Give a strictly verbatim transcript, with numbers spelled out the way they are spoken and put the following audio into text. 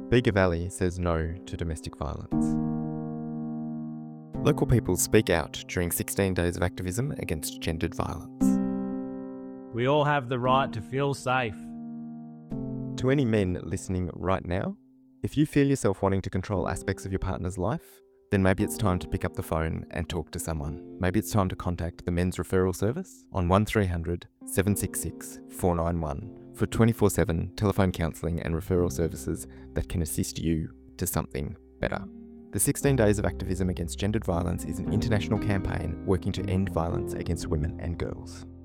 Bega Valley says no to domestic violence. Local people speak out during sixteen days of activism against gendered violence. We all have the right to feel safe. To any men listening right now, if you feel yourself wanting to control aspects of your partner's life, then maybe it's time to pick up the phone and talk to someone. Maybe it's time to contact the Men's Referral Service on one three hundred, seven six six, four nine one for twenty-four seven telephone counselling and referral services that can assist you to something better. The sixteen Days of Activism Against Gendered Violence is an international campaign working to end violence against women and girls.